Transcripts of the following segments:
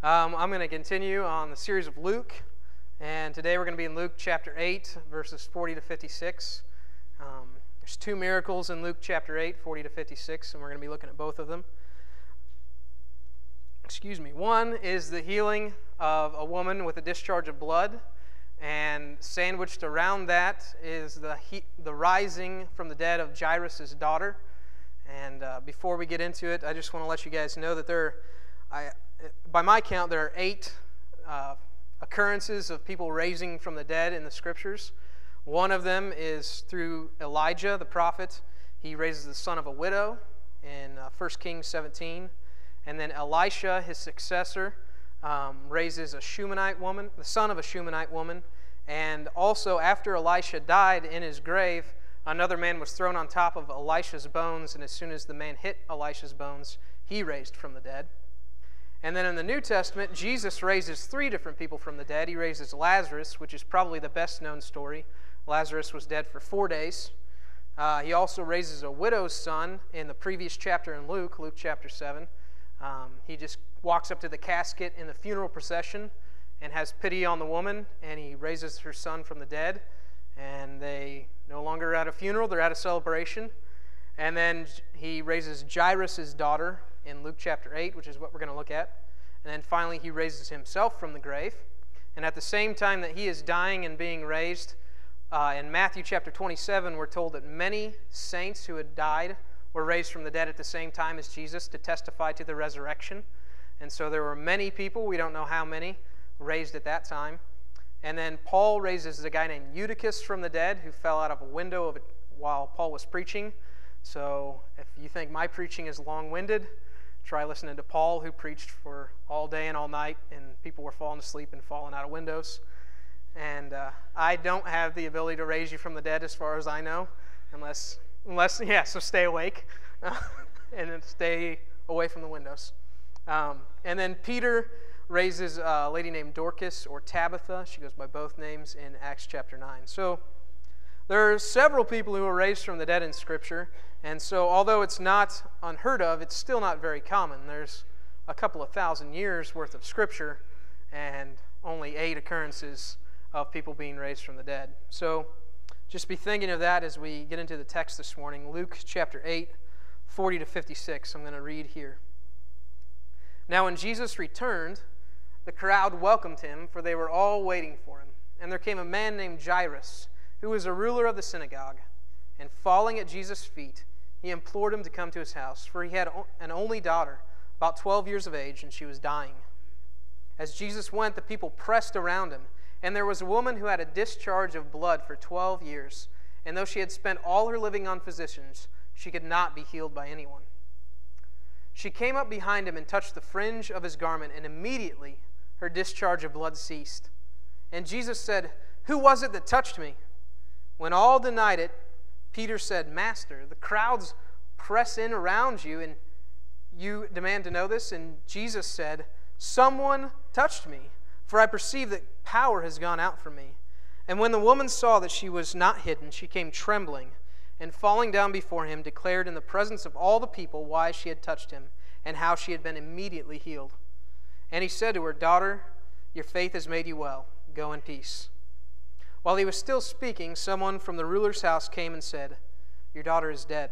I'm going to continue on the series of Luke, and today we're going to be in Luke chapter 8, verses 40 to 56. There's two miracles in Luke chapter 8, 40 to 56, and we're going to be looking at both of them. One is the healing of a woman with a discharge of blood, and sandwiched around that is the rising from the dead of Jairus' daughter. And before we get into it, I just want to let you guys know that by my count, there are 8 occurrences of people raising from the dead in the Scriptures. One of them is through Elijah, the prophet. He raises the son of a widow in 1 Kings 17. And then Elisha, his successor, raises a Shunammite woman, the son of a Shunammite woman. And also, after Elisha died in his grave, another man was thrown on top of Elisha's bones, and as soon as the man hit Elisha's bones, he raised from the dead. And then in the New Testament, Jesus raises 3 different people from the dead. He raises Lazarus, which is probably the best-known story. Lazarus was dead for 4 days. He also raises a widow's son in the previous chapter in Luke chapter 7. He just walks up to the casket in the funeral procession and has pity on the woman, and he raises her son from the dead. And they no longer are at a funeral, they're at a celebration. And then he raises Jairus' daughter in Luke chapter 8, which is what we're going to look at. And then finally he raises himself from the grave. And at the same time that he is dying and being raised, in Matthew chapter 27, we're told that many saints who had died were raised from the dead at the same time as Jesus to testify to the resurrection. And so there were many people, we don't know how many, raised at that time. And then Paul raises a guy named Eutychus from the dead who fell out of a window while Paul was preaching. So if you think my preaching is long-winded, try listening to Paul, who preached for all day and all night, and people were falling asleep and falling out of windows. And I don't have the ability to raise you from the dead as far as I know, unless so stay awake and then stay away from the windows. And then Peter raises a lady named Dorcas or Tabitha. She goes by both names in Acts chapter 9. So there are several people who are raised from the dead in Scripture, and so although it's not unheard of, it's still not very common. There's a couple of thousand years worth of Scripture and only 8 occurrences of people being raised from the dead. So just be thinking of that as we get into the text this morning. Luke chapter 8, 40 to 56. I'm going to read here. Now when Jesus returned, the crowd welcomed him, for they were all waiting for him. And there came a man named Jairus, who was a ruler of the synagogue. And falling at Jesus' feet, he implored him to come to his house, for he had an only daughter, about 12 years of age, and she was dying. As Jesus went, the people pressed around him. And there was a woman who had a discharge of blood for 12 years. And though she had spent all her living on physicians, she could not be healed by anyone. She came up behind him and touched the fringe of his garment, and immediately her discharge of blood ceased. And Jesus said, "Who was it that touched me?" When all denied it, Peter said, "Master, the crowds press in around you, and you demand to know this?" And Jesus said, "Someone touched me, for I perceive that power has gone out from me." And when the woman saw that she was not hidden, she came trembling, and falling down before him, declared in the presence of all the people why she had touched him, and how she had been immediately healed. And he said to her, "Daughter, your faith has made you well. Go in peace." While he was still speaking, someone from the ruler's house came and said, "Your daughter is dead.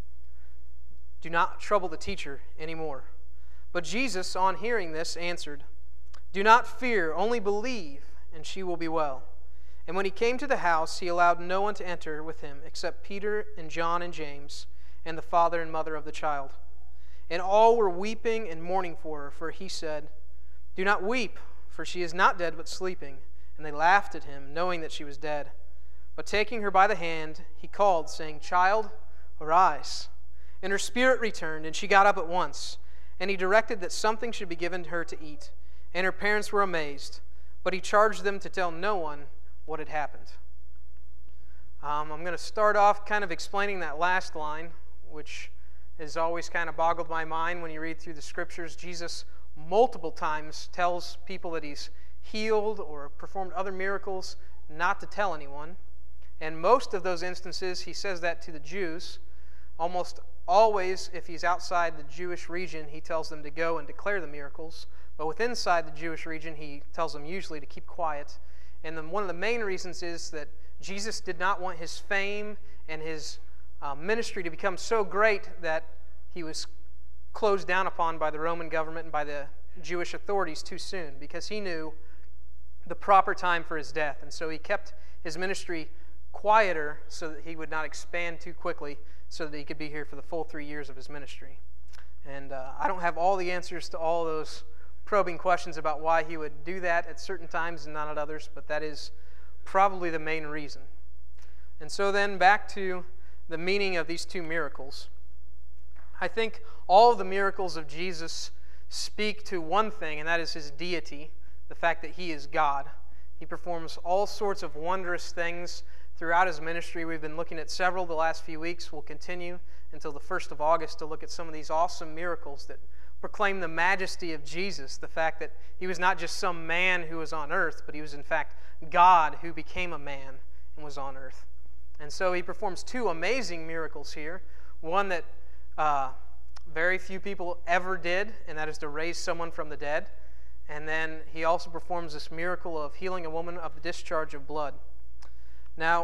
Do not trouble the teacher anymore." But Jesus, on hearing this, answered, "Do not fear, only believe, and she will be well." And when he came to the house, he allowed no one to enter with him except Peter and John and James and the father and mother of the child. And all were weeping and mourning for her, for he said, "Do not weep, for she is not dead but sleeping." And they laughed at him, knowing that she was dead. But taking her by the hand, he called, saying, "Child, arise." And her spirit returned, and she got up at once. And he directed that something should be given her to eat. And her parents were amazed, but he charged them to tell no one what had happened. I'm going to start off kind of explaining that last line, which has always kind of boggled my mind when you read through the Scriptures. Jesus multiple times tells people that he's healed or performed other miracles not to tell anyone. And most of those instances, he says that to the Jews. Almost always, if he's outside the Jewish region, he tells them to go and declare the miracles. But within inside the Jewish region, he tells them usually to keep quiet. And then one of the main reasons is that Jesus did not want his fame and his ministry to become so great that he was closed down upon by the Roman government and by the Jewish authorities too soon, because he knew the proper time for his death. And so he kept his ministry quieter so that he would not expand too quickly, so that he could be here for the full 3 years of his ministry. And I don't have all the answers to all those probing questions about why he would do that at certain times and not at others, but that is probably the main reason. And so then back to the meaning of these two miracles. I think all of the miracles of Jesus speak to one thing, and that is his deity, the fact that he is God. He performs all sorts of wondrous things throughout his ministry. We've been looking at several the last few weeks. We'll continue until the 1st of August to look at some of these awesome miracles that proclaim the majesty of Jesus, the fact that he was not just some man who was on earth, but he was in fact God who became a man and was on earth. And so he performs two amazing miracles here. One that very few people ever did, and that is to raise someone from the dead. And then he also performs this miracle of healing a woman of the discharge of blood. Now,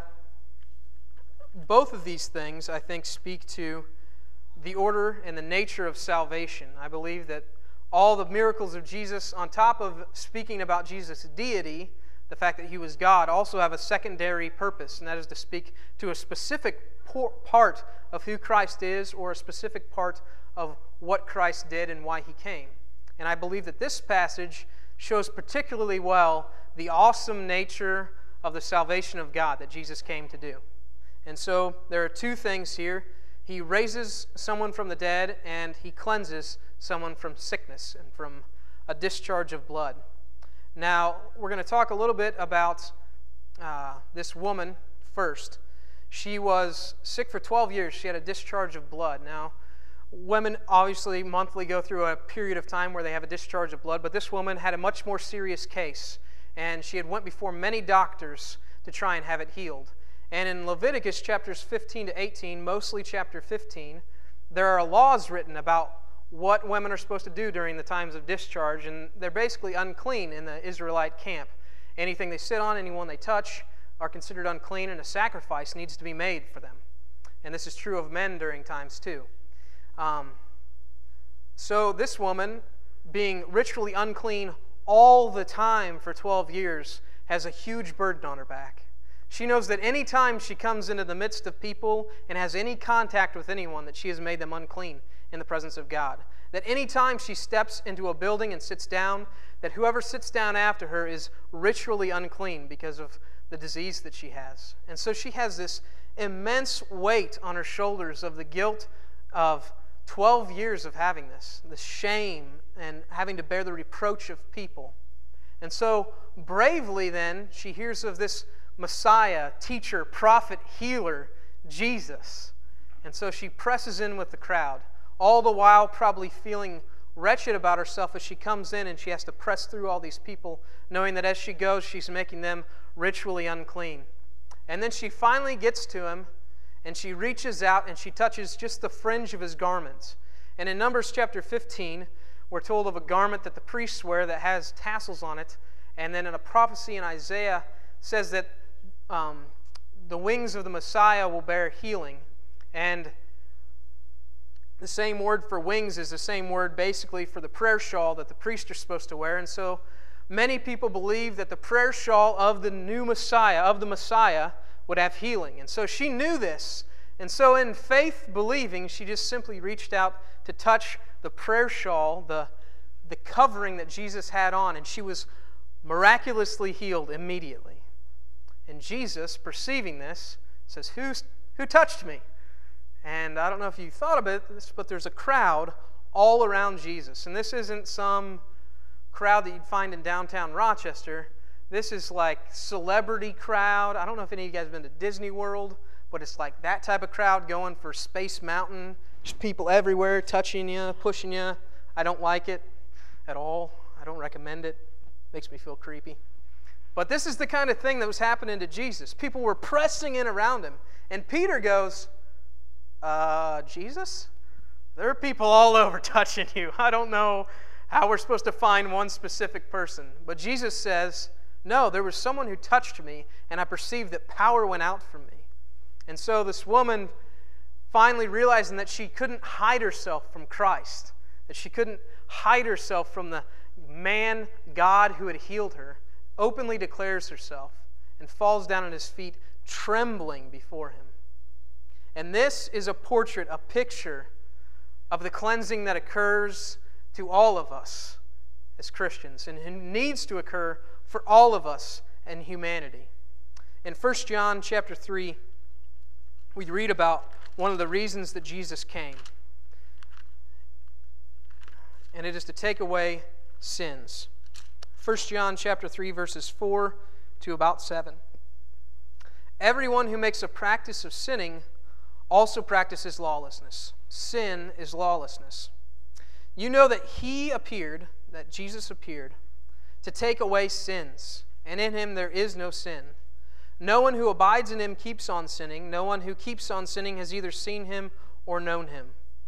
both of these things, I think, speak to the order and the nature of salvation. I believe that all the miracles of Jesus, on top of speaking about Jesus' deity, the fact that he was God, also have a secondary purpose, and that is to speak to a specific part of who Christ is, or a specific part of what Christ did and why he came. And I believe that this passage shows particularly well the awesome nature of the salvation of God that Jesus came to do. And so there are two things here. He raises someone from the dead, and he cleanses someone from sickness and from a discharge of blood. Now, we're going to talk a little bit about this woman first. She was sick for 12 years. She had a discharge of blood. Now, women obviously monthly go through a period of time where they have a discharge of blood, but this woman had a much more serious case, and she had went before many doctors to try and have it healed. And in Leviticus chapters 15 to 18, mostly chapter 15, there are laws written about what women are supposed to do during the times of discharge, and they're basically unclean in the Israelite camp. Anything they sit on, anyone they touch, are considered unclean, and a sacrifice needs to be made for them. And this is true of men during times too. So this woman, being ritually unclean all the time for 12 years, has a huge burden on her back. She knows that any time she comes into the midst of people and has any contact with anyone, that she has made them unclean in the presence of God. That any time she steps into a building and sits down, that whoever sits down after her is ritually unclean because of the disease that she has. And so she has this immense weight on her shoulders of the guilt of 12 years of having this, the shame and having to bear the reproach of people. And so bravely then, she hears of this Messiah, teacher, prophet, healer, Jesus. And so she presses in with the crowd, all the while probably feeling wretched about herself as she comes in and she has to press through all these people, knowing that as she goes, she's making them ritually unclean. And then she finally gets to him, and she reaches out and she touches just the fringe of his garment. And in Numbers chapter 15, we're told of a garment that the priests wear that has tassels on it. And then in a prophecy in Isaiah says that the wings of the Messiah will bear healing. And the same word for wings is the same word basically for the prayer shawl that the priests are supposed to wear. And so many people believe that the prayer shawl of the new Messiah, of the Messiah, would have healing. And so she knew this. And so in faith believing, she just simply reached out to touch the prayer shawl, the covering that Jesus had on, and she was miraculously healed immediately. And Jesus, perceiving this, says, Who touched me? And I don't know if you thought of it, but there's a crowd all around Jesus. And this isn't some crowd that you'd find in downtown Rochester. This is like celebrity crowd. I don't know if any of you guys have been to Disney World, but it's like that type of crowd going for Space Mountain. Just people everywhere touching you, pushing you. I don't like it at all. I don't recommend it. Makes me feel creepy. But this is the kind of thing that was happening to Jesus. People were pressing in around him. And Peter goes, Jesus? There are people all over touching you. I don't know how we're supposed to find one specific person. But Jesus says, no, there was someone who touched me, and I perceived that power went out from me. And so this woman, finally realizing that she couldn't hide herself from Christ, that she couldn't hide herself from the man, God, who had healed her, openly declares herself and falls down at his feet, trembling before him. And this is a portrait, a picture of the cleansing that occurs to all of us as Christians and who needs to occur for all of us in humanity. In 1 John chapter 3, we read about one of the reasons that Jesus came. And it is to take away sins. 1 John chapter 3, verses 4 to about 7. Everyone who makes a practice of sinning also practices lawlessness. Sin is lawlessness. You know that He appeared, that Jesus appeared, to take away sins, and in Him there is no sin. No one who abides in Him keeps on sinning. No one who keeps on sinning has either seen Him or known Him.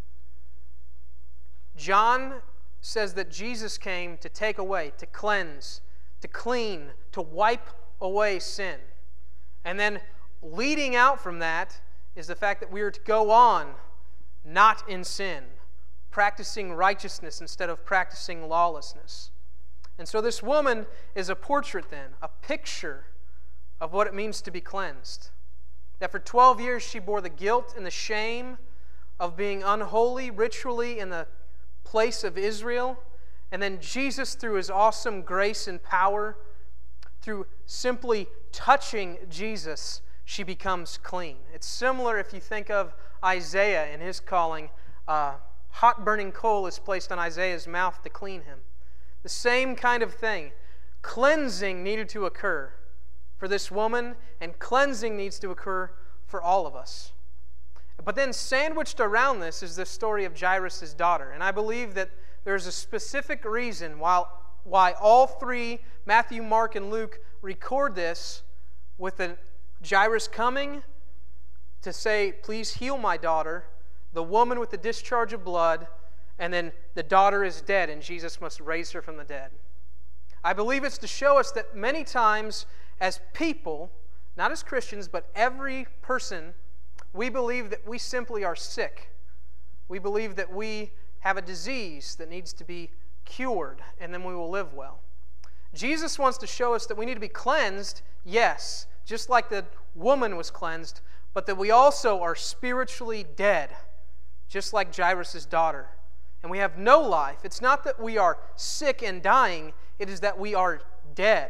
John says that Jesus came to take away, to cleanse, to clean, to wipe away sin. And then leading out from that is the fact that we are to go on not in sin, practicing righteousness instead of practicing lawlessness. And so this woman is a portrait then, a picture of what it means to be cleansed. That for 12 years she bore the guilt and the shame of being unholy ritually in the place of Israel. And then Jesus, through His awesome grace and power, through simply touching Jesus, she becomes clean. It's similar if you think of Isaiah and his calling. Hot burning coal is placed on Isaiah's mouth to clean him. The same kind of thing. Cleansing needed to occur for this woman, and cleansing needs to occur for all of us. But then sandwiched around this is the story of Jairus' daughter. And I believe that there's a specific reason why all three, Matthew, Mark, and Luke, record this with Jairus coming to say, please heal my daughter, the woman with the discharge of blood, and then the daughter is dead and Jesus must raise her from the dead. I believe it's to show us that many times as people, not as Christians, but every person, we believe that we simply are sick. We believe that we have a disease that needs to be cured, and then we will live well. Jesus wants to show us that we need to be cleansed, yes, just like the woman was cleansed, but that we also are spiritually dead, just like Jairus' daughter. And we have no life. It's not that we are sick and dying, it is that we are dead.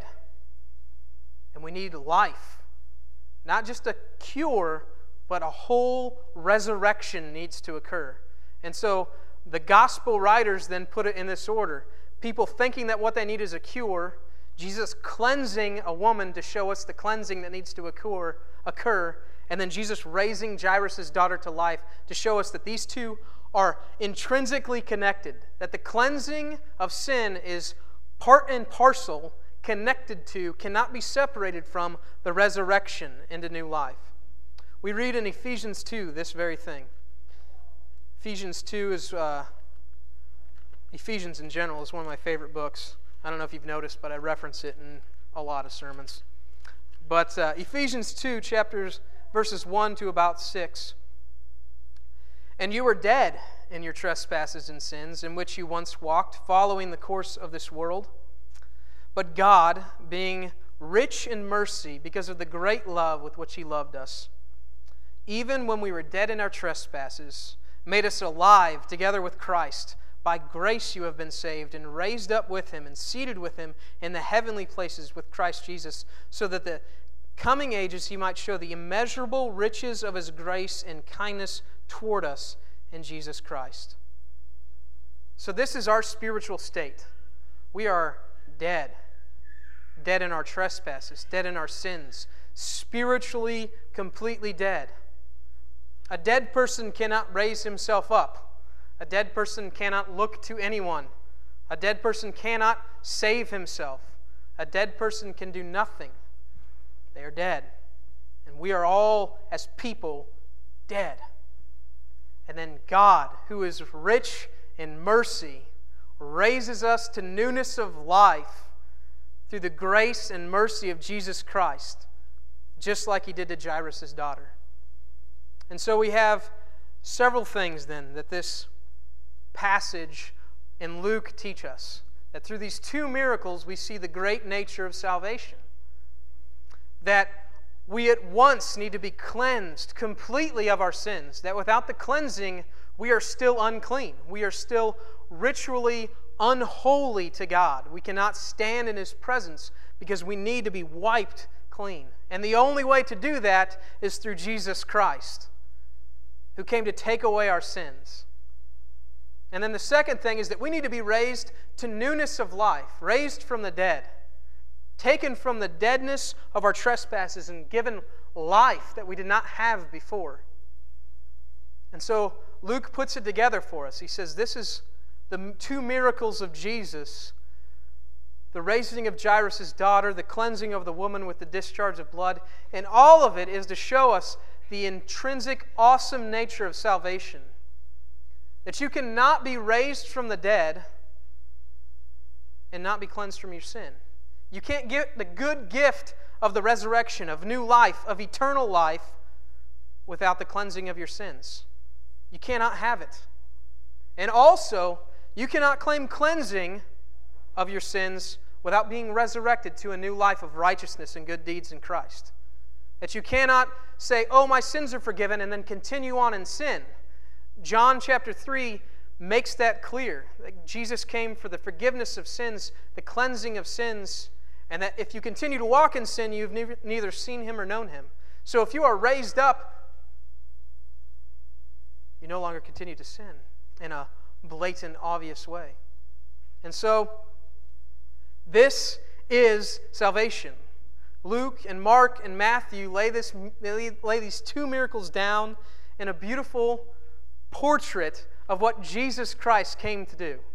And we need life. Not just a cure, but a whole resurrection needs to occur. And so the gospel writers then put it in this order. People thinking that what they need is a cure, Jesus cleansing a woman to show us the cleansing that needs to occur, and then Jesus raising Jairus' daughter to life to show us that these two are intrinsically connected, that the cleansing of sin is part and parcel connected to, cannot be separated from the resurrection into new life. We read in Ephesians 2 this very thing. Ephesians 2 is, Ephesians in general is one of my favorite books. I don't know if you've noticed, but I reference it in a lot of sermons. But Ephesians 2, verses 1 to about 6. And you were dead in your trespasses and sins, in which you once walked, following the course of this world. But God, being rich in mercy, because of the great love with which He loved us, even when we were dead in our trespasses, made us alive together with Christ. By grace you have been saved, and raised up with Him, and seated with Him in the heavenly places with Christ Jesus, so that the coming ages He might show the immeasurable riches of His grace and kindness toward us in Jesus Christ. So this is our spiritual state. We are dead. Dead in our trespasses, dead in our sins, spiritually completely dead. A dead person cannot raise himself up. A dead person cannot look to anyone. A dead person cannot save himself. A dead person can do nothing. They are dead. And we are all, as people, dead. And then God, who is rich in mercy, raises us to newness of life through the grace and mercy of Jesus Christ, just like He did to Jairus' daughter. And so we have several things then that this passage in Luke teach us. That through these two miracles we see the great nature of salvation. That we at once need to be cleansed completely of our sins. That without the cleansing, we are still unclean. We are still ritually unholy to God. We cannot stand in His presence because we need to be wiped clean. And the only way to do that is through Jesus Christ, who came to take away our sins. And then the second thing is that we need to be raised to newness of life, raised from the dead, taken from the deadness of our trespasses and given life that we did not have before. And so Luke puts it together for us. He says this is the two miracles of Jesus: the raising of Jairus' daughter, the cleansing of the woman with the discharge of blood. And all of it is to show us the intrinsic, awesome nature of salvation. That you cannot be raised from the dead and not be cleansed from your sin. You can't get the good gift of the resurrection, of new life, of eternal life, without the cleansing of your sins. You cannot have it. And also, you cannot claim cleansing of your sins without being resurrected to a new life of righteousness and good deeds in Christ. That you cannot say, oh, my sins are forgiven, and then continue on in sin. John chapter 3 makes that clear. That Jesus came for the forgiveness of sins, the cleansing of sins, and that if you continue to walk in sin, you've neither seen Him or known Him. So if you are raised up, you no longer continue to sin in a blatant, obvious way. And so, this is salvation. Luke and Mark and Matthew lay these two miracles down in a beautiful portrait of what Jesus Christ came to do.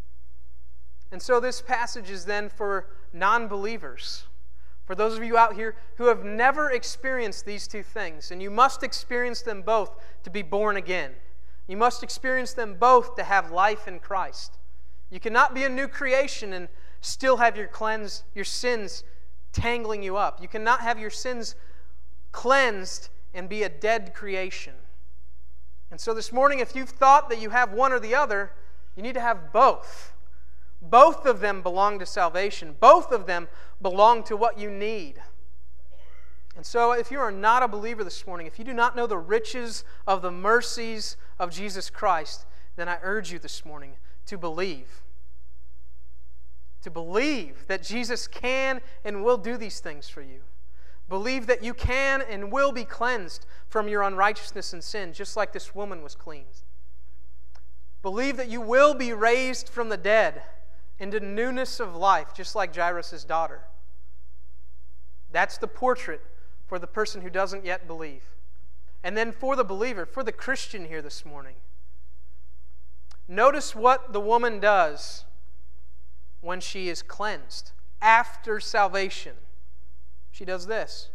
And so this passage is then for non-believers, for those of you out here who have never experienced these two things, and you must experience them both to be born again. You must experience them both to have life in Christ. You cannot be a new creation and still have your sins tangling you up. You cannot have your sins cleansed and be a dead creation. And so this morning, if you've thought that you have one or the other, you need to have both. Both of them belong to salvation. Both of them belong to what you need. And so if you are not a believer this morning, if you do not know the riches of the mercies of Jesus Christ, then I urge you this morning to believe. To believe that Jesus can and will do these things for you. Believe that you can and will be cleansed from your unrighteousness and sin, just like this woman was cleansed. Believe that you will be raised from the dead into newness of life, just like Jairus' daughter. That's the portrait for the person who doesn't yet believe. And then for the believer, for the Christian here this morning, notice what the woman does when she is cleansed after salvation. She does this.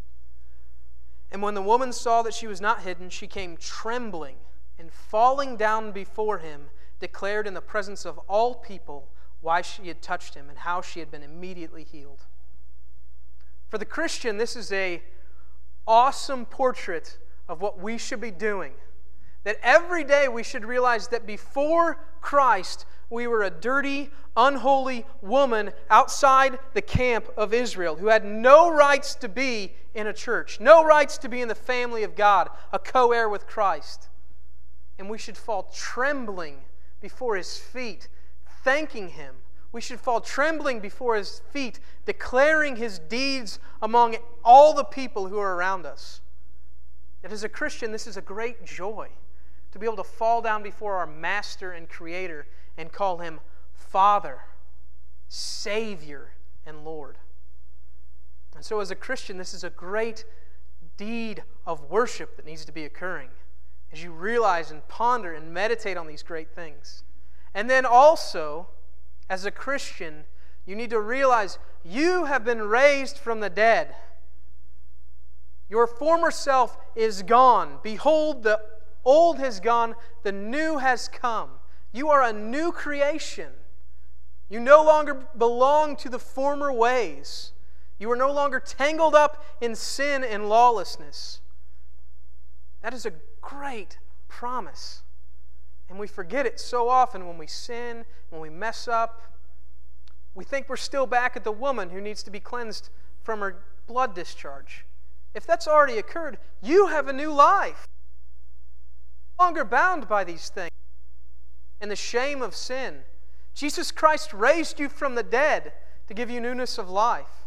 And when the woman saw that she was not hidden, she came trembling and falling down before him, declared in the presence of all people why she had touched him and how she had been immediately healed. For the Christian, this is an awesome portrait of what we should be doing. That every day we should realize that before Christ, we were a dirty, unholy woman outside the camp of Israel who had no rights to be in a church, no rights to be in the family of God, a co-heir with Christ. And we should fall trembling before His feet, thanking Him. We should fall trembling before His feet, declaring His deeds among all the people who are around us. And as a Christian, this is a great joy to be able to fall down before our Master and Creator and call Him Father, Savior, and Lord. And so as a Christian, this is a great deed of worship that needs to be occurring as you realize and ponder and meditate on these great things. And then also, as a Christian, you need to realize you have been raised from the dead. Your former self is gone. Behold, the old has gone, the new has come. You are a new creation. You no longer belong to the former ways. You are no longer tangled up in sin and lawlessness. That is a great promise. And we forget it so often when we sin, when we mess up. We think we're still back at the woman who needs to be cleansed from her blood discharge. If that's already occurred, you have a new life. No longer bound by these things and the shame of sin. Jesus Christ raised you from the dead to give you newness of life.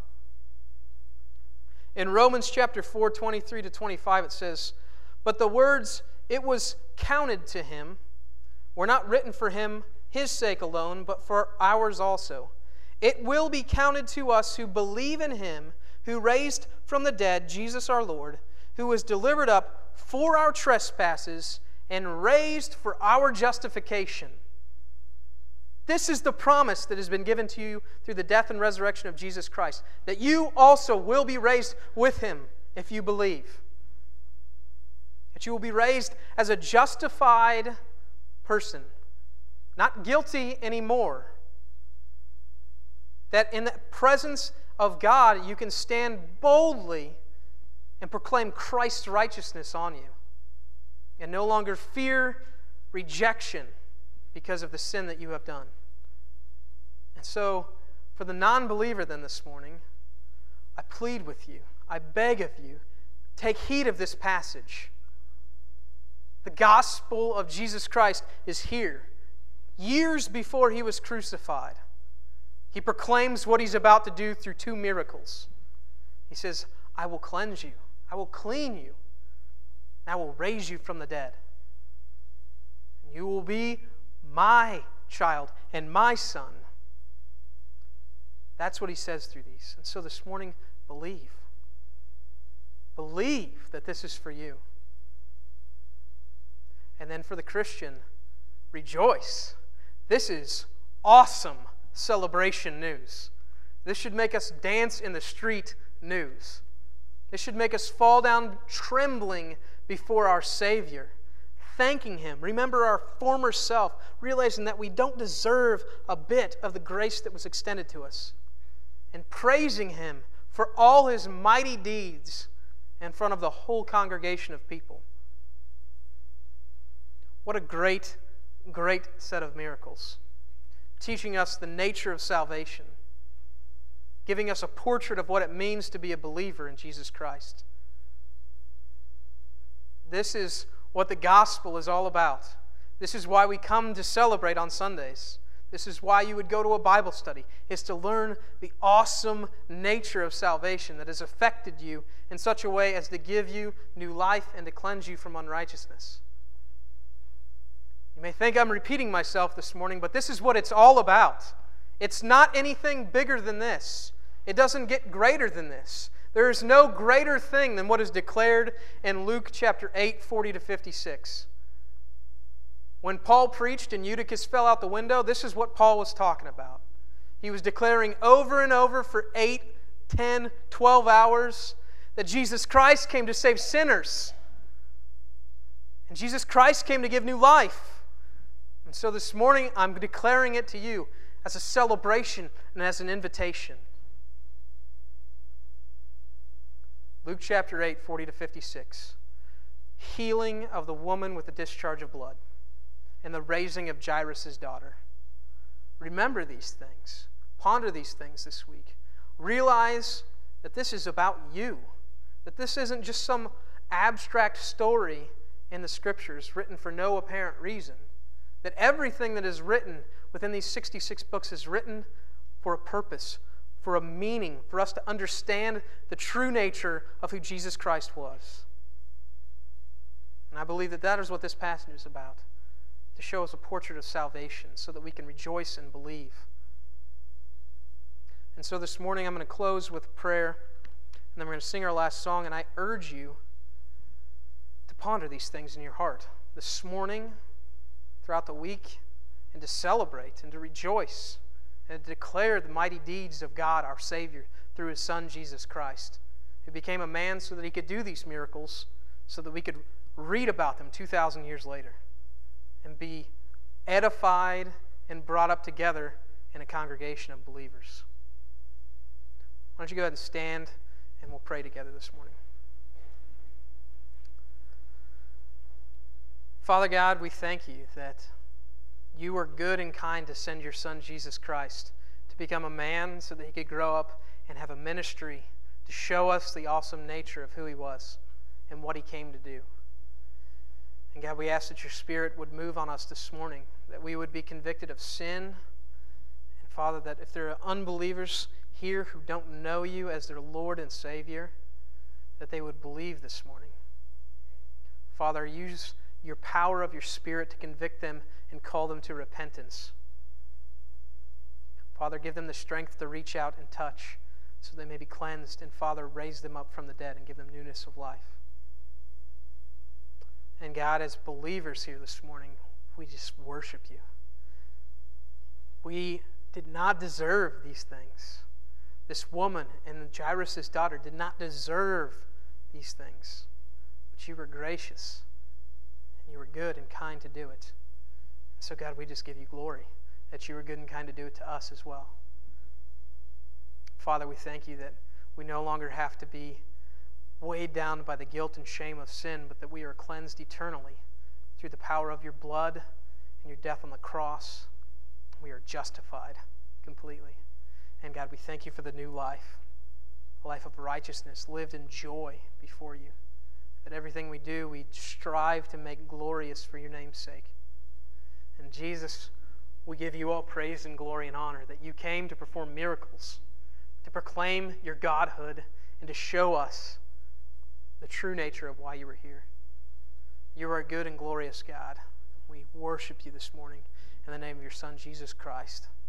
In Romans chapter 4, 23 to 25, it says, "But the words, 'it was counted to him,' were not written for him, his sake alone, but for ours also. It will be counted to us who believe in him who raised from the dead Jesus our Lord, who was delivered up for our trespasses and raised for our justification." This is the promise that has been given to you through the death and resurrection of Jesus Christ, that you also will be raised with him if you believe. That you will be raised as a justified person, not guilty anymore. That in the presence of God, you can stand boldly and proclaim Christ's righteousness on you, and no longer fear rejection because of the sin that you have done. And so, for the non-believer then this morning, I plead with you, I beg of you, take heed of this passage. The gospel of Jesus Christ is here. Years before he was crucified, he proclaims what he's about to do through two miracles. He says, "I will cleanse you, I will clean you, and I will raise you from the dead. And you will be my child and my son." That's what he says through these. And so this morning, believe. Believe that this is for you. And then for the Christian, rejoice. This is awesome celebration news. This should make us dance in the street news. This should make us fall down trembling before our Savior, thanking him. Remember our former self, realizing that we don't deserve a bit of the grace that was extended to us, and praising him for all his mighty deeds in front of the whole congregation of people. What a great, great set of miracles, teaching us the nature of salvation, giving us a portrait of what it means to be a believer in Jesus Christ. This is what the gospel is all about. This is why we come to celebrate on Sundays. This is why you would go to a Bible study, is to learn the awesome nature of salvation that has affected you in such a way as to give you new life and to cleanse you from unrighteousness. You may think I'm repeating myself this morning, but this is what it's all about. It's not anything bigger than this. It doesn't get greater than this. There is no greater thing than what is declared in Luke chapter 8, 40 to 56. When Paul preached and Eutychus fell out the window, this is what Paul was talking about. He was declaring over and over for 8, 10, 12 hours that Jesus Christ came to save sinners. And Jesus Christ came to give new life. And so this morning, I'm declaring it to you as a celebration and as an invitation. Luke chapter 8, 40 to 56. Healing of the woman with the discharge of blood and the raising of Jairus' daughter. Remember these things. Ponder these things this week. Realize that this is about you. That this isn't just some abstract story in the Scriptures written for no apparent reason. That everything that is written within these 66 books is written for a purpose, for a meaning, for us to understand the true nature of who Jesus Christ was. And I believe that that is what this passage is about, to show us a portrait of salvation so that we can rejoice and believe. And so this morning I'm going to close with prayer, and then we're going to sing our last song, and I urge you to ponder these things in your heart this morning, throughout the week, and to celebrate and to rejoice and to declare the mighty deeds of God, our Savior, through His Son, Jesus Christ, who became a man so that He could do these miracles, so that we could read about them 2,000 years later and be edified and brought up together in a congregation of believers. Why don't you go ahead and stand and we'll pray together this morning. Father God, we thank you that you were good and kind to send your Son, Jesus Christ, to become a man so that he could grow up and have a ministry to show us the awesome nature of who he was and what he came to do. And God, we ask that your Spirit would move on us this morning, that we would be convicted of sin. And Father, that if there are unbelievers here who don't know you as their Lord and Savior, that they would believe this morning. Father, use your power of your Spirit to convict them and call them to repentance. Father, give them the strength to reach out and touch so they may be cleansed, and Father, raise them up from the dead and give them newness of life. And God, as believers here this morning, we just worship you. We did not deserve these things. This woman and Jairus' daughter did not deserve these things. But you were gracious, and you were good and kind to do it. So God, we just give you glory that you were good and kind to do it to us as well. Father, we thank you that we no longer have to be weighed down by the guilt and shame of sin, but that we are cleansed eternally through the power of your blood and your death on the cross. We are justified completely. And God, we thank you for the new life, a life of righteousness, lived in joy before you. That everything we do, we strive to make glorious for your name's sake. And Jesus, we give you all praise and glory and honor that you came to perform miracles, to proclaim your godhood, and to show us the true nature of why you were here. You are a good and glorious God. We worship you this morning in the name of your Son, Jesus Christ.